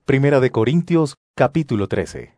Primera de Corintios, capítulo 13.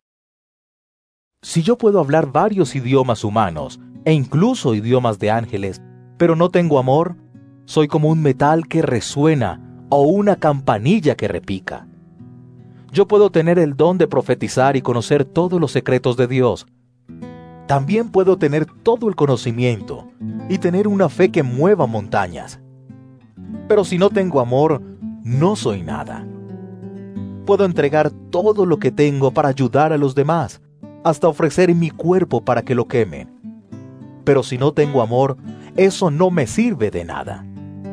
Si yo puedo hablar varios idiomas humanos, e incluso idiomas de ángeles, pero no tengo amor, soy como un metal que resuena o una campanilla que repica. Yo puedo tener el don de profetizar y conocer todos los secretos de Dios. También puedo tener todo el conocimiento y tener una fe que mueva montañas. Pero si no tengo amor, no soy nada. Puedo entregar todo lo que tengo para ayudar a los demás, hasta ofrecer mi cuerpo para que lo quemen. Pero si no tengo amor, eso no me sirve de nada.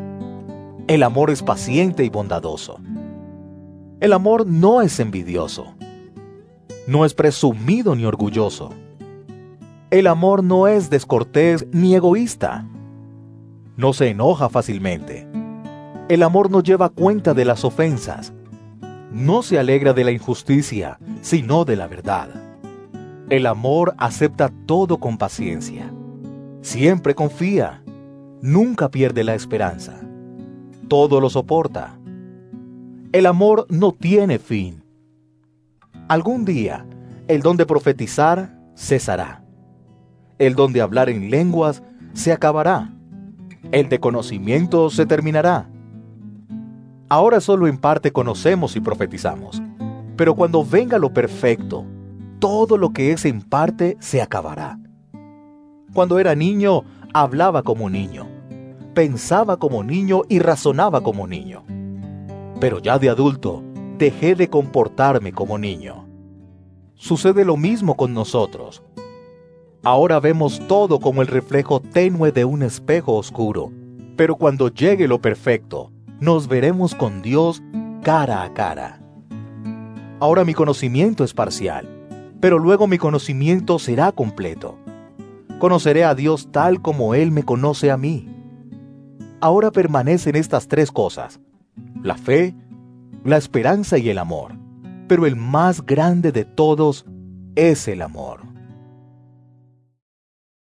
El amor es paciente y bondadoso. El amor no es envidioso. No es presumido ni orgulloso. El amor no es descortés ni egoísta. No se enoja fácilmente. El amor no lleva cuenta de las ofensas. No se alegra de la injusticia, sino de la verdad. El amor acepta todo con paciencia. Siempre confía. Nunca pierde la esperanza. Todo lo soporta. El amor no tiene fin. Algún día, el don de profetizar cesará. El don de hablar en lenguas se acabará. El de conocimiento se terminará. Ahora solo en parte conocemos y profetizamos, pero cuando venga lo perfecto, todo lo que es en parte se acabará. Cuando era niño, hablaba como niño, pensaba como niño y razonaba como niño. Pero ya de adulto, dejé de comportarme como niño. Sucede lo mismo con nosotros. Ahora vemos todo como el reflejo tenue de un espejo oscuro, pero cuando llegue lo perfecto, nos veremos con Dios cara a cara. Ahora mi conocimiento es parcial, pero luego mi conocimiento será completo. Conoceré a Dios tal como Él me conoce a mí. Ahora permanecen estas tres cosas: la fe, la esperanza y el amor. Pero el más grande de todos es el amor.